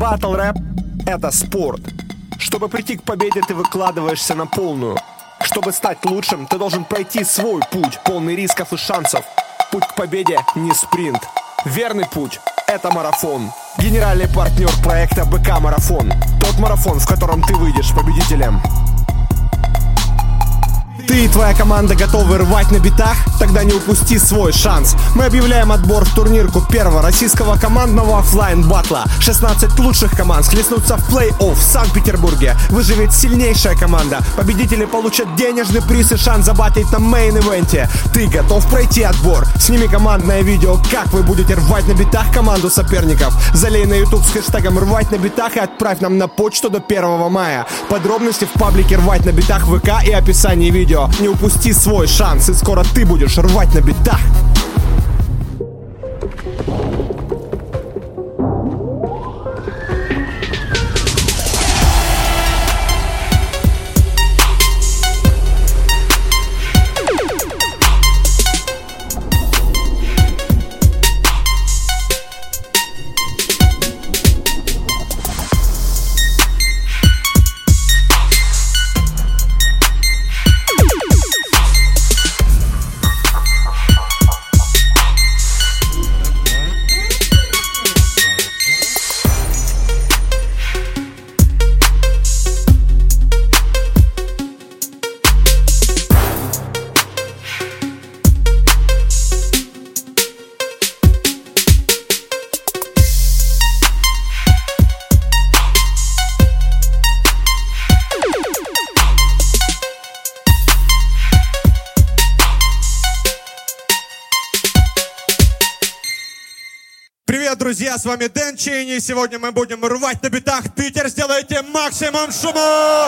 Батл рэп — это спорт. Чтобы прийти к победе, ты выкладываешься на полную. Чтобы стать лучшим, ты должен пройти свой путь, полный рисков и шансов. Путь к победе не спринт. Верный путь — это марафон. Генеральный партнер проекта БК Марафон. Тот марафон, в котором ты выйдешь победителем. Ты и твоя команда готовы рвать на битах? Тогда не упусти свой шанс. Мы объявляем отбор в турнирку первого российского командного оффлайн батла. 16 лучших команд схлестнутся в плей-офф в Санкт-Петербурге. Выживет сильнейшая команда. Победители получат денежный приз и шанс забатлить на мейн-ивенте. Ты готов пройти отбор? Сними командное видео, как вы будете рвать на битах команду соперников. Залей на YouTube с хэштегом «Рвать на битах» и отправь нам на почту до 1 мая. Подробности в паблике «Рвать на битах» ВК и описании видео. Не упусти свой шанс, и скоро ты будешь рвать на битах. Привет, друзья, с вами Дэн Чейни. Сегодня мы будем рвать на битах. Питер, сделайте максимум шума!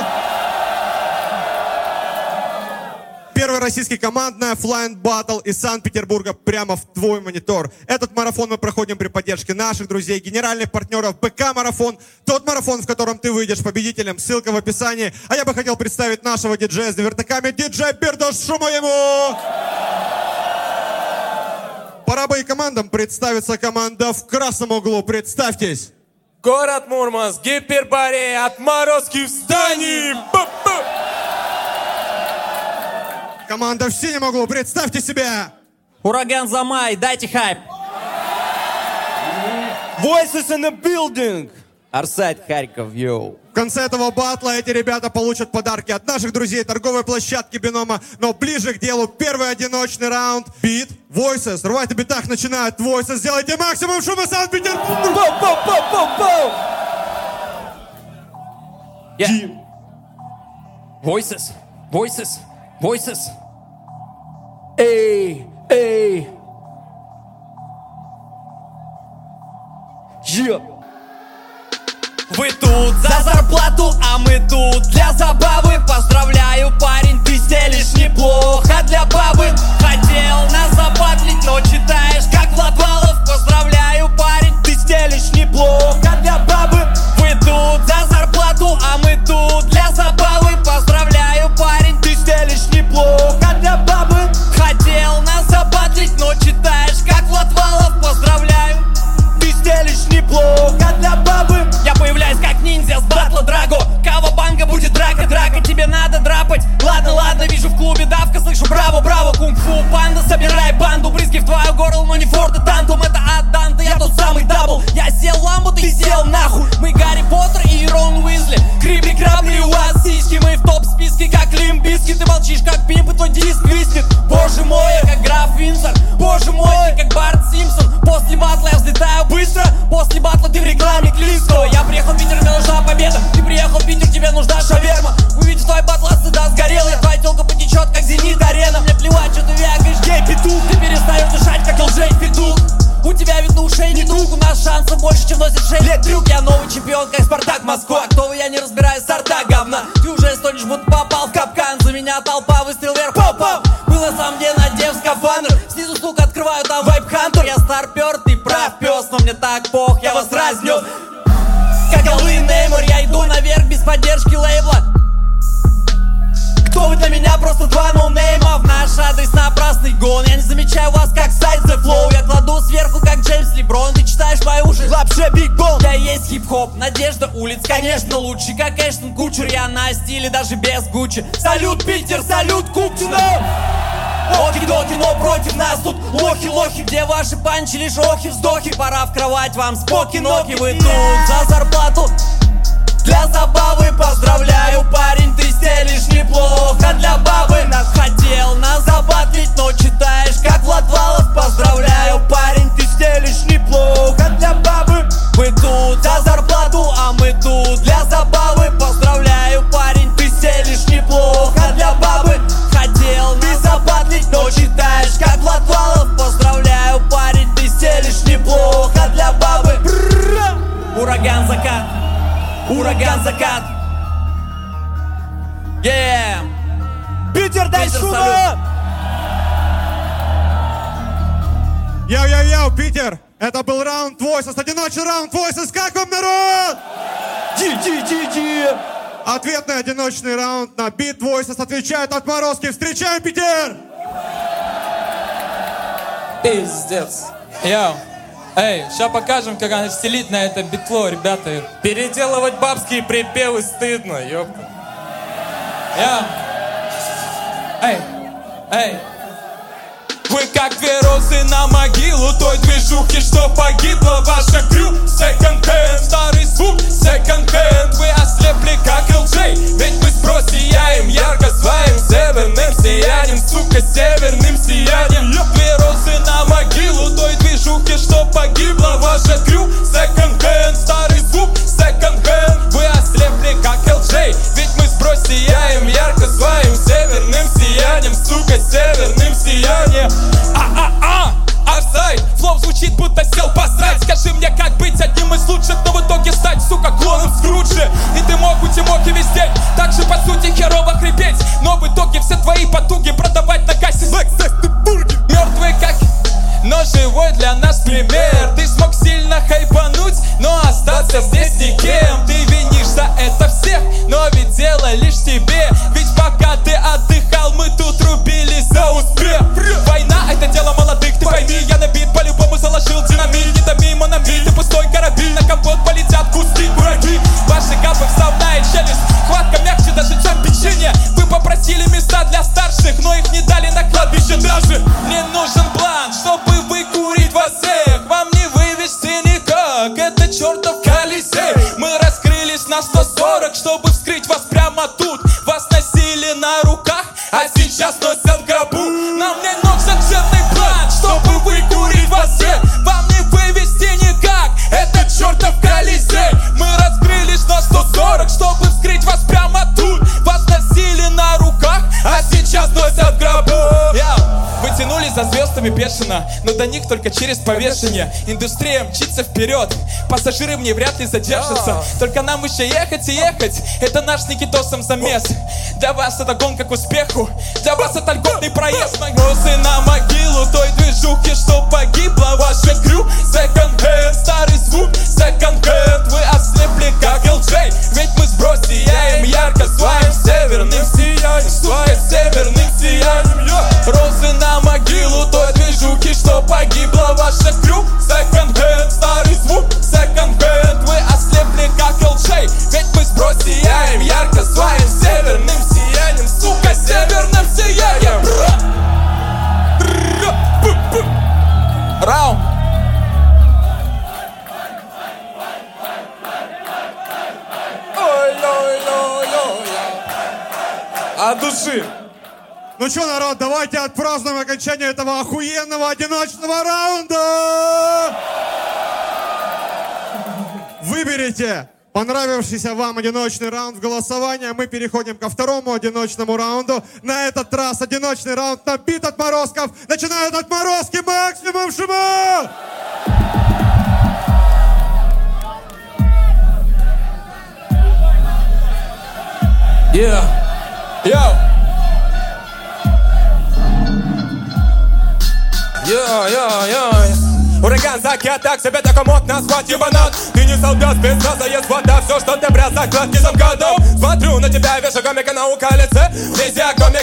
Первый российский командный оффлайн батл из Санкт-Петербурга прямо в твой монитор. Этот марафон мы проходим при поддержке наших друзей, генеральных партнеров БК Марафон. Тот марафон, в котором ты выйдешь победителем. Ссылка в описании. А я бы хотел представить нашего диджея с вертаками. Диджей Бердош, шума ему! Пора бы и командам представиться. Команда в красном углу. Представьтесь. Город Мурманск, Гиперборея, отморозки в здании. Команда в синем углу. Представьте себя. Ураган Замай, дайте хайп. Voices in the building. Арсайд, Харьков, йоу. В конце этого батла эти ребята получат подарки от наших друзей торговой площадки Бинома. Но ближе к делу первый одиночный раунд. Бит, Voices. Рвать на битах начинают Voices. Сделайте максимум шума, Санкт-Петербург! Voices, voices, voices. Эй, эй. Вы тут за зарплату, а мы тут для забавы. Поздравляю, парень, ты стелишь неплохо для бабы. Хотел нас забатлить, но читаешь как Влад Балов. Поздравляю, парень, ты стелишь неплохо для бабы. Вы тут за зарплату, а мы тут для забавы. Поздравляю, парень, ты стелишь неплохо для бабы. Хотел нас забатлить, но читаешь как Влад Балов. Поздравляю, ты стелишь неплохо для бабы. Я появляюсь как ниндзя с батла Драго. Кавабанга будет драка, тебе надо драпать. Ладно, вижу в клубе давка, слышу браво, кунг-фу панда. Собирай банду, брызги в твою горло, но не Форд и Тантум. Это от Данте, я тот самый дабл. Я сел в ламбу, ты сел нахуй. Мы Гарри Поттер и Рон Уизли. Крибли, крабли, у вас сиськи. Мы в топ-списке, как Лимп Бизкит. Ты молчишь, как пимп, и твой диск виснет. Боже мой, я как граф Винсор. Боже мой, ты как Барт Симпсон. После батла я взлетаю быстро. После батла ты в рекламе Клинского. Я приехал в Питер, мне нужна победа. Ты приехал в Питер, тебе нужна шаверма. Увидишь твой батл, стыда сгорел. Я твоя телка потечет, как Зенит-арена. Мне плевать, что ты вякаешь, гей-петух. Ты перестаешь дышать, как лжей-петух. У тебя видно ушей не дух. У нас шансов больше, чем носит 6 лет трюк. Я новый чемпион, как Спартак Москва. Кто вы, я не разбираю сорта говна. Ты уже стонешь, будто попал в капкан. За меня толпа, выстрел вверх, поп-поп. Был на самом деле надев скафандр. Снизу, сука, открываю там вайп-хантер. Я старпер, ты прав, пес, но мне так пох, я вас разнес. Как голы Неймор, я иду наверх без поддержки лейбла. Кто вы для меня? меня просто два ноунейма. В наш адрес напрасный гон. Я не замечаю вас как сайт The Flow. Я кладу сверху как Джеймс Леброн. Ты читаешь мои уши, вообще Биг Бон. Я есть хип-хоп, надежда улиц, конечно лучше. Как Эштон Кучер, я на стиле даже без Гуччи. Салют, Питер, салют, Куптино. Оки-доки, но против нас тут лохи-лохи. Где ваши панчи, лишь охи-вздохи. Пора в кровать вам, споки-ноки. Вы тут за зарплату, для забавы. Поздравляю, парень, ты стелишь неплохо для бабы. Хотел нас забатлить, но читаешь как Влад Валов. Поздравляю, парень, ты стелишь неплохо для бабы. Вы тут за зарплату, а мы тут для забавы. Поздравляю, парень, ты стелишь неплохо для бабы. Хотел нас забатлить, но читаешь как Влад Валов. Поздравляю, парень, ты стелишь неплохо для бабы. Ураган закат, ураган закат. Питер, дай шума! Йоу-йоу-йоу, Питер! Это был раунд Voices, одиночный раунд Voices. Как вам, народ? Ответный одиночный раунд на бит Voices отвечает Отморозки. Встречаем, Питер! Пиздец. Йоу. Эй, сейчас покажем, как она стелит на это битло, ребята. Переделывать бабские припевы стыдно, ёпта. Йоу. Эй. Вы как две розы на могилу той движухи, что погибла ваша крю. Секонд-хенд, старый звук, секонд-хенд. Вы ослепли как LJ, ведь мы сброс сияем ярко своим северным сиянием. Сука, северным сиянием. Две розы на могилу той движухи, что погибла ваша крю. Секонд-хенд, старый звук, секонд-хенд. Вы ослепли как LJ, ведь мы сброс сияем ярко своим северным сиянием. Сука, северным сиянием. Арсайд, флоу звучит, будто сел посрать. Скажи мне, как быть одним из лучших, но в итоге стать, сука, клоном Скруджи. И ты мог быть и мог и весь день так же, по сути, херово хрипеть. Но в итоге все твои потуги продавать на кассе мертвый как, но живой для нас пример. Ты смог сильно хайпануть, но остаться здесь никем. Ты винишь за это всех, но ведь дело лишь тебе. Ведь пока ты отдыхал, мы тут рубили за успех. Война — это дело молодых, ты пойми. Я на бит по-любому заложил динамит. Не томи, мономит, ты пустой карабин. На компот полетят куски дураки. Ваши габы вставная челюсть, хватка мягче даже, чем печенье. Вы попросили места для старших, но их не дали на кладбище даже. Мне нужен план, чтобы выкурить вас всех. Вам не вывести никак, это чертов Колизей. Мы раскрылись на 140, чтобы вскрыть вас прямо тут. Вас носили на руках, а сейчас носят в гробу. Нам не нужен жирный план, чтобы выкурить вас всех. Вам не вывести никак, это чертов Колизей. Мы раскрылись на 140, чтобы вскрыть вас прямо тут. Вас носили на руках, а сейчас носят в гробу. Вы тянулись за звездами бешено, но до них только через повешение. Индустрия мчится вперед, пассажиры в ней вряд ли задержатся. Только нам еще ехать и ехать, это наш Никитосом замес. Для вас это гонка к успеху, для вас это льготный проезд. Розы на могилу той движухи, что погибла ваша крю. Секонд-хенд, старый звук, секонд-хенд. Вы ослепли как LJ, ведь мы сброс сияем ярко своим северным сиянием. Своим северным сиянием. Розы на могилу той движухи, что погибла ваша крю. Секонд-хенд, старый звук, секонд-хенд. Вы ослепли как LJ, ведь мы сброс сияем ярко своим северным сиянием. Сука, северным сиянием. Раунд. От души. Ну что, народ, давайте отпразднуем окончание этого охуенного одиночного раунда! Выберите понравившийся вам одиночный раунд в голосовании. Мы переходим ко второму одиночному раунду. На этот раз одиночный раунд на бит Отморозков. Начинают Отморозки, максимум шума! Ураган, закат, так себе только мод назвать ебанат. Ты не солдат, спецназа, есть вода. Все, что ты брал, закладки замкадом. Смотрю на тебя, вижу комика на уколице. Везде комика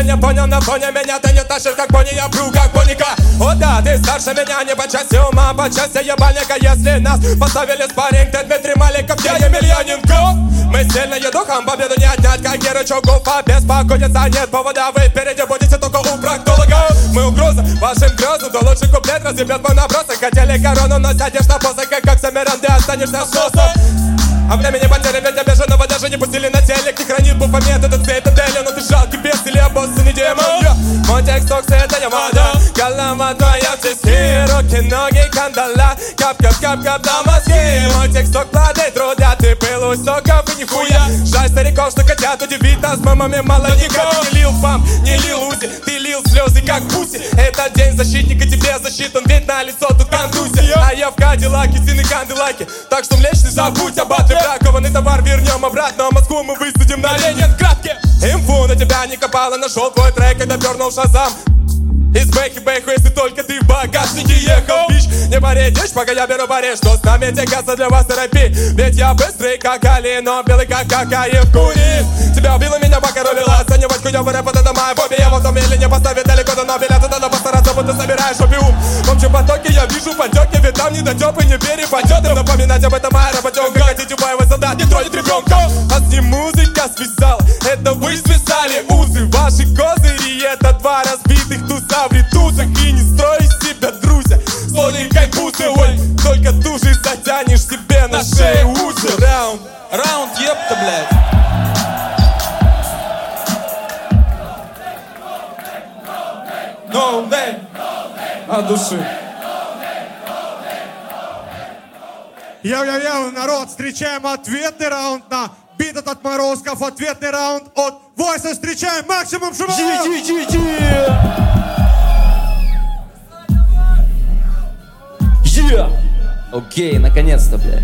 ты не понял, на фоне меня ты не тащишь, как пони, я пру, как поника. О да, ты старше меня не по части ума, по части ебальника. Если нас поставили спарринг, ты Дмитрий Маликов, я Емельяненко. Мы сильные духом, победу не отнять, как Герычуков. А беспокоиться нет повода, вы впереди будете только у проктологов. Мы угроза вашим грозам, то лучше куплет разъебет мой набросок. Хотели корону, но сядешь на посох, как Самиран, ты останешься с носом. А времени потери, ведь обиженного даже не пустили на телек. Не хранит буфомет, это цвет, это Дели. Но ты жалкий бес или босс, не демон. Мой текст, это я мода. Голова твоя в цисти, руки, ноги, кандала. Кап-кап-кап-кап на мозги. Мой текст падает, трудя, ты пыл усоков и нихуя. Жаль стариков, что хотят удивить нас мамами молодняка. Ты не лил пам, не лил узи, ты лил слезы, как пуси. Это день защитника, тебе засчитан, ведь на лицо тут контузия. А я в Кадиллаке, стены канделаки. Так что млечный забудь об атле. Бракованный товар вернем обратно, а Москву мы высадим на Ленинградке. Инфу на тебя не копала, нашел твой трек, когда пернул Шазам. Из бэхи-бэху, если только ты в багажнике ехал, бич. Не поредишь, пока я беру бареж, что с нами тягаться для вас терапии. Ведь я быстрый, как Али, но белый, как Какаев. Кури, тебя убила, меня покоровила. Оценивать хуёвый рэп, вот это моя фобия. Я в том или не поставить далеко до Нобеля. Ты надо постараться, будто собираешь опиум. В общем потоке я вижу потеки, ведь там недотёпы не перепадёт. И напоминать об этом моя работёнка. Хотите боевой солдат, не тронет ребёнка. А с ним музыка связала, это вы связали узы. Ваши козыри, это два разбитых туса в ритузах. И не строй из себя друзья, слони как бусы. Ой, только туже затянешь себе на шею узы. Раунд, Раунд, епта, блядь. no name. От души. Йоу-йоу-йоу, народ, встречаем ответный раунд на бит от отморозков. Ответный раунд от Voices. Встречаем Максимум Шумовых. Окей, наконец-то, блядь.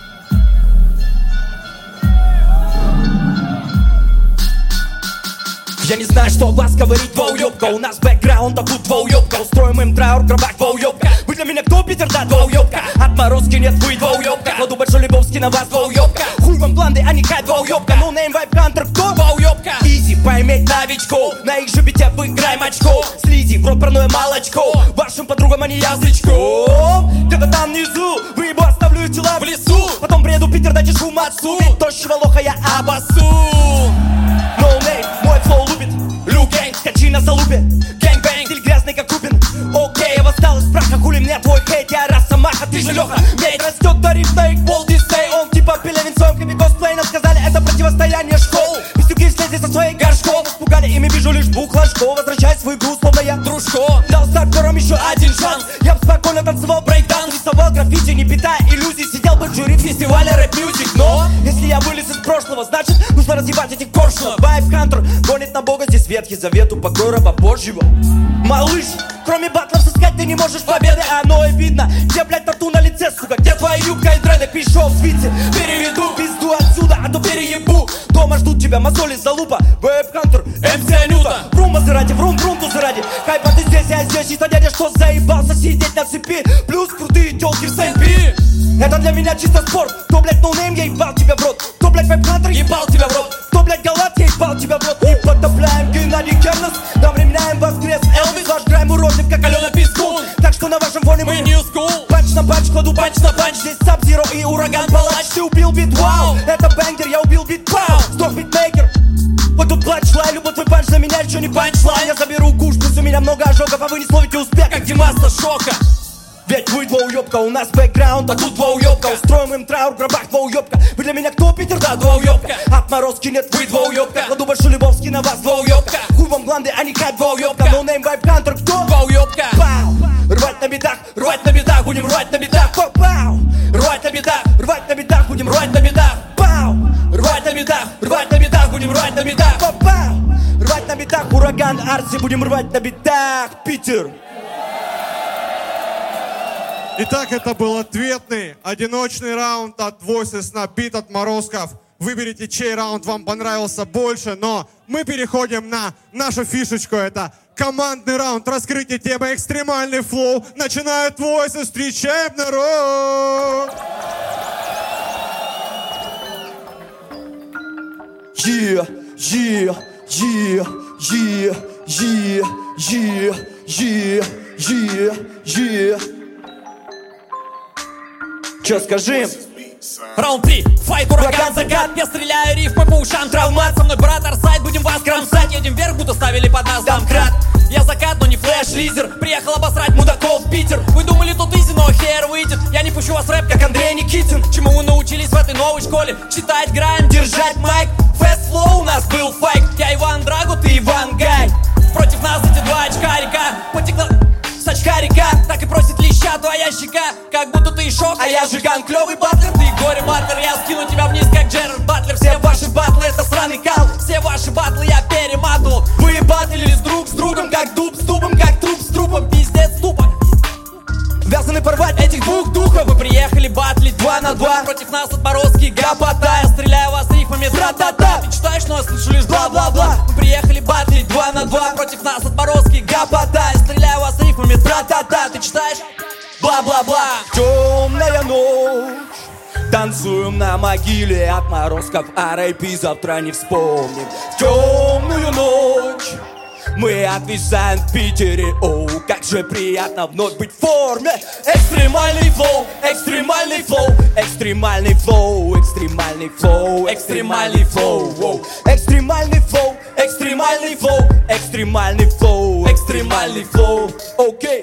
Я не знаю, что о вас говорит, два уёбка. У нас бэкграунд, а тут два уёбка. Устроим им траур, гробак, два уёбка. Вы для меня кто, Питер, да, два уёбка. Отморозки нет, вы два уёбка. Кладу большой Лебовский на вас, два уёбка. Хуй вам бланды, а не хайп, два уёбка. No name, vibe, counter, кто? Два уёбка. Изи, поймать новичков. На их же бите выиграем очко. Слизи, в рот парное молочко. Вашим подругам, а не язычком. Где-то там внизу, выебу, оставлю их тела в лесу. Потом приеду Питер, дайте шум отцу. Ведь тощего лоха я обоссу. No name, мой флоу лупит. Лю Гэнг, скачи на залупе. Гэнг-бэнг, стиль грязный как Купин. Окей, я восстал из праха, хули мне твой хейт. Я Росомаха, ты же Леха. Мейт растет тариф на их Walt Disney. Он типа пелевинцом, кроме косплей. Нам сказали, это противостояние школ. Пистюки слезли со своих горшков. Испугали, ими вижу лишь двух ложков. Возвращай свой груз, словно я дружко. Дал старперам еще один шанс. Я б спокойно танцевал брейкданс. Рисовал граффити, не питая иллюзий. Сидел бы в жюри фестиваля рэп-мьюзик. Но, если я вылез из прошлого, значит, нужно разъебать этих коршунов. Вайб Хантер гонит на бога, здесь Ветхий Завет, упокой раба Божьего. Малыш, кроме батлов сыскать ты не можешь победы. Оно и видно, где, блядь, тату на лице, сука. Где твоя юбка и дреды, пишов в свите. Переведу пизду отсюда, а то переебу. Дома ждут тебя мозоли залупа. Вайб Хантер, МС Анюта. Врум Мазерати, врум тузерати. Хайпа ты здесь, я здесь, чисто дядя, что заебался сидеть на цепи. Плюс крутые тёлки в Сент-Пи. Это для меня чисто спорт. Кто, блядь, ноунейм, я ебал тебя в рот. Кто, блядь, Вайб Хантер, ебал тебя в рот. Кто, блядь, Галат, я ебал тебя в рот. И потопляем Геннадий Кернес. Там временем воскрес Элвис. Ваш грайм уродлив, как Алена Пискун. Так что на вашем фоне мы new school. Панч на панч, кладу панч на панч. Здесь Саб-Зиро и Ураган Палач. Ты убил бит, вау. Это бэнгер, я убил бит, пау. Сдох битмейкер. Вот тут планчлайн, любой твой панч за меня, еще не панчлайн. Я заберу куш, пусть у меня много ожогов, а вы не словите успех, как Димаса Шока. Ведь вы два уёбка, у нас бэкграунд, а тут два уёбка. Устроим им траур, гробах, два уёбка. Вы для меня кто, Питер? Да, два уёбка. Отморозки нет, вы два уёбка. Кладу большой Лебовский на вас, два уёбка. Хуй вам гланды, а не хайп, два уёбка. No name, vibe, counter, кто? Два уёбка. Пау, рвать на бедах, будем рвать на бедах. Пау, рвать на бедах, будем рвать на бедах. Пау, рвать на бедах, будем рвать на бедах. Пау, рвать на бедах, ураган, Арси, будем рвать на бедах, Питер. Итак, это был ответный, одиночный раунд от Voices на бит от Морозков. Выберите, чей раунд вам понравился больше, но мы переходим на нашу фишечку. Это командный раунд, раскрытие темы экстремальный флоу. Начинают Voices, встречаем народ! Чё скажи? Раунд 3, файт, ураган, загад. Я стреляю рифмы по ушам, травмат. Со мной брат Арсайд, будем вас кромсать. Едем вверх, будто ставили под нас домкрат. Я закат, но не флеш-лизер. Приехал обосрать мудаков в Питер. Вы думали, тут изи, но хер выйдет. Я не пущу вас в рэп, как Андрей Никитин. Чему вы научились в этой новой школе? Читать грайм, держать майк. Fast flow у нас был файк. Я Иван Драго, ты Иван Гай. Против нас эти два очкарика. Потекла с очкарика. Так и просит леща твоя щека. Как будто ты шок, а я жиган. Клёвый батлер, ты горе батлер. Я скину тебя вниз, как Джерард Батлер. Все ваши батлы это сраный кал. Все ваши батлы я перематывал. Вы батлились друг с другом, как дуб с дубом, как труп с трупом. Пиздец тупо. Вязаны порвать этих двух духов. Вы приехали батлить 2 на 2. Против нас отморозки гопота. Я стреляю вас рифмами тра-та-та. Ты читаешь, но я слышу лишь бла-бла-бла. Мы приехали батлить 2 на 2. Против нас отморозки гопота. Я стреляю вас рифмами тра-та-та. Ты читаешь? Бла-бла-бла. Темная ночь. Танцуем на могиле отморозков. R.I.P. завтра не вспомним. В темную ночь мы отвисаем в Питере. Оу, как же приятно вновь быть в форме. Экстремальный флоу, экстремальный флоу, экстремальный флоу, экстремальный флоу, экстремальный флоу, экстремальный флоу, экстремальный флоу, экстремальный флоу, экстремальный флоу. Окей.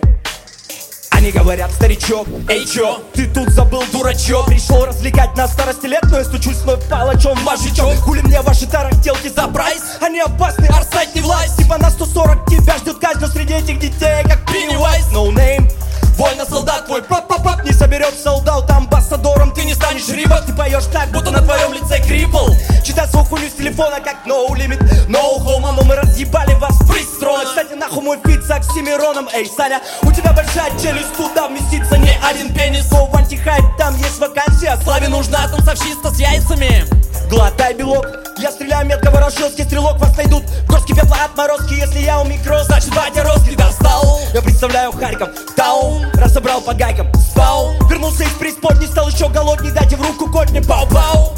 Они говорят, старичок, эй, чё? Ты тут забыл, дурачок. Пришел развлекать на старости лет, но я стучусь вновь палачом в мажичок. Хули мне ваши тарахтелки за прайс? Они опасны, Арсайд не власть. Типа на 140 тебя ждет казнь, но среди этих детей, как Пеннивайз. No name, вольно солдат твой пап-пап-пап не соберет солдат амбассадором. Ты не станешь рибок, ты поешь так, будто на твоем лице крипл. Читай свою хуйню с телефона, как no limit, no home. Но мы разъебали вас в пристрой. Кстати, нахуй мой фит с Оксимироном. Эй, Саня, у тебя большая челюсть, туда вместится не один пенис. О, в антихайп, там есть вакансия. Славе нужна танцовщица с яйцами. Глотай белок, я стреляю метко, ворошилский стрелок. Вас найдут горски пепла отморозки. Если я у микро, значит батя Роски достал. Я представляю Харьков, таун, разобрал по гайкам, спал. Вернулся из преисподней, стал еще голодней. Дайте в руку котни, пау-пау.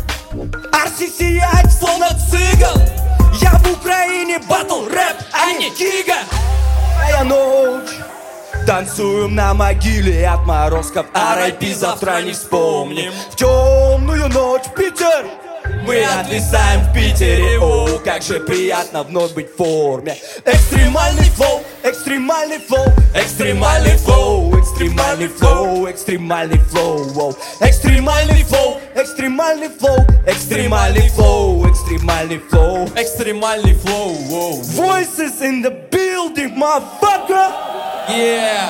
Арси сияет, словно цыган. Я в Украине, батл, рэп, а не кига. Моя ночь. Танцуем на могиле отморозков. R.I.P. завтра не вспомним. В темную ночь, Питер. Мы отвисаем в Питере. О, как же приятно вновь быть в форме. Экстремальный флоу, экстремальный флоу, экстремальный флоу, экстремальный флоу, экстремальный флоу, экстремальный флоу, экстремальный флоу, экстремальный флоу, экстремальный флоу, экстремальный флоу. Voices in the building, motherfucker. Yeah.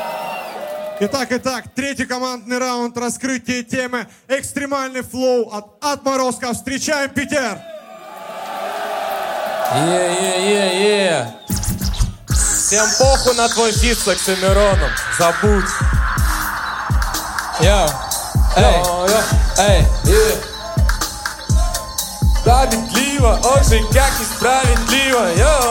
Итак, третий командный раунд, раскрытие темы «Экстремальный флоу» от отморозков. Встречаем Питер! Всем похуй на твой фит с Оксимироном, забудь. Справедливо, он же как несправедливо.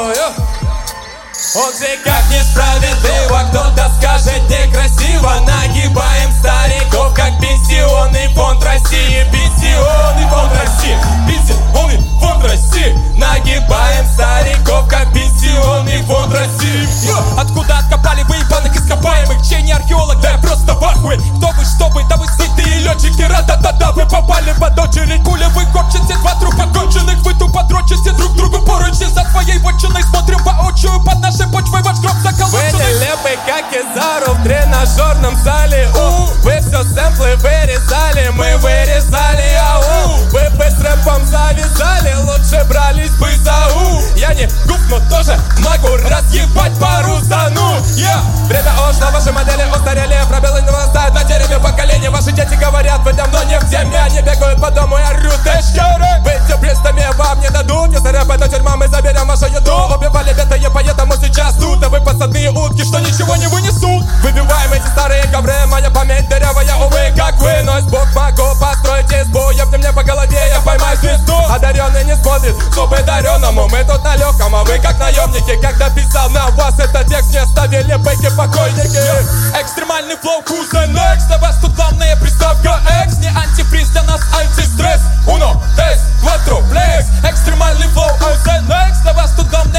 Он же как несправедливо, кто-то скажет некрасиво. Нагибаем стариков, как пенсионный фонд России. Пенсионный фонд России, пенсионный фонд России. Нагибаем стариков, как пенсионный фонд России. Откуда откопали вы ебаных ископаемых? Чей не археолог, да я просто в ахуе. Кто вы, что вы, да вы сытые летчики. Ра-та-та-та, вы попали под очередь. Пуля вы корчите, два трупа конченых. Вы тупо дрочите друг другу поручни. За твоей вотчиной смотрим воочию под нашей почвой ваш гроб заколоченный. Вы нелепы, как Кизару в тренажерном зале. Вы все сэмплы вырезали, мы вырезали, ау. Вы бы с рэпом завязали, лучше брались бы за Я не гуф, но тоже могу разъебать пару зану. Время ушло, ваши модели устарели. Пробелы не вырастают на дереве поколения. Ваши дети говорят, вы давно не в теме. Они бегают по дому и орют, эшкеры. Быть сюрпризами вам не дадут. Если рэп это тюрьма, мы заберем вашу еду. Убивали битые, поэтому сейчас тут. А вы подсадные утки, что ничего не вынесут. Выбиваем эти старые ковры. Моя память дырявая, увы, как вы. Но Бог могу построить избу. Ёбни мне по голове, я поймаю звезду. Одаренный не смотрит, зубы дареному. Мы тут на легком, а вы как наемники. Когда писал на вас этот текст, не оставили бэки покойники. Экстремальный флоу, who's the next? Для вас тут главная приставка X. Не антифриз, для нас антистресс. Uno, tres, cuatro, flex. Экстремальный флоу, who's the next? Для вас тут главная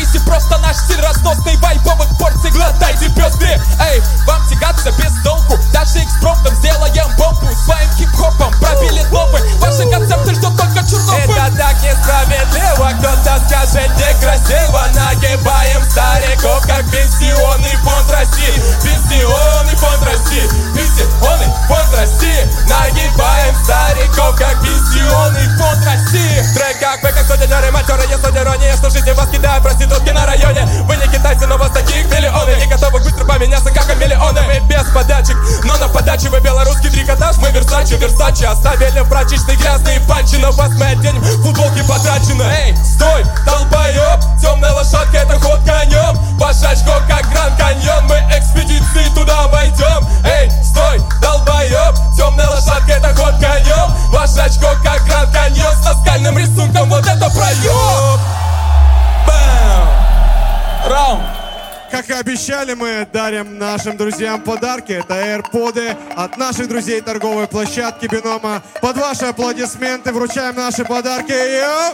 Если просто наш стиль разносный, вайбовых порций глотайте пестрые. Эй, вам тягаться без толку, даже экспромтом сделаем бомбу. Своим хип-хопом пробили новый, ваши концепты ждут только Чернобыль. Это так несправедливо, кто-то скажет некрасиво. Нагибаем стариков, как пенсионный фонд России. Пенсионный фонд России, пенсионный фонд России. Нагибаем стариков, как пенсионный фонд России. Трек как вы, как сутенеры, матеры, если ирония, что жизнь вас кидает проститутки на районе. Вы не китайцы, но вас таких миллионы. Не готовы быстро поменяться, как и миллионы. Мы без подачек, но на подаче вы белорусский трикотаж. Мы Версачи, оставили в прачечной грязные панчи. На вас мы оденем футболки потрачены. Эй, стой, долбоёб, темная лошадка, это ход конем. Ваш очко, как Гранд Каньон, мы экспедиции туда войдем. Эй, стой, долбоёб, темная лошадка, это ход конем. Ваш очко, как Гранд Каньон, с наскальным рисунком, вот это проёб. Бэм! Раунд! Как и обещали, мы дарим нашим друзьям подарки. Это AirPods от наших друзей торговой площадки Бинома. Под ваши аплодисменты вручаем наши подарки. Йо!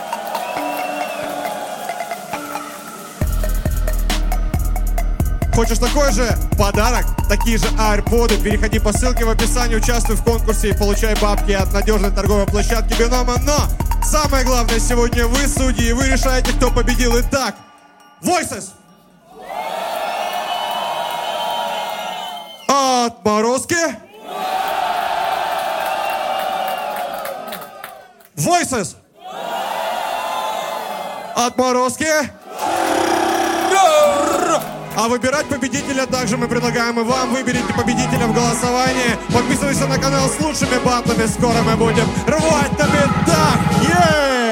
Хочешь такой же подарок? Такие же AirPods? Переходи по ссылке в описании, участвуй в конкурсе и получай бабки от надежной торговой площадки Бинома. Но самое главное, сегодня вы судьи, вы решаете, кто победил. Итак, Voices! Отморозки. Voices. Отморозки. А выбирать победителя также мы предлагаем и вам. Выберите победителя в голосовании. Подписывайся на канал с лучшими батлами. Скоро мы будем рвать на битах.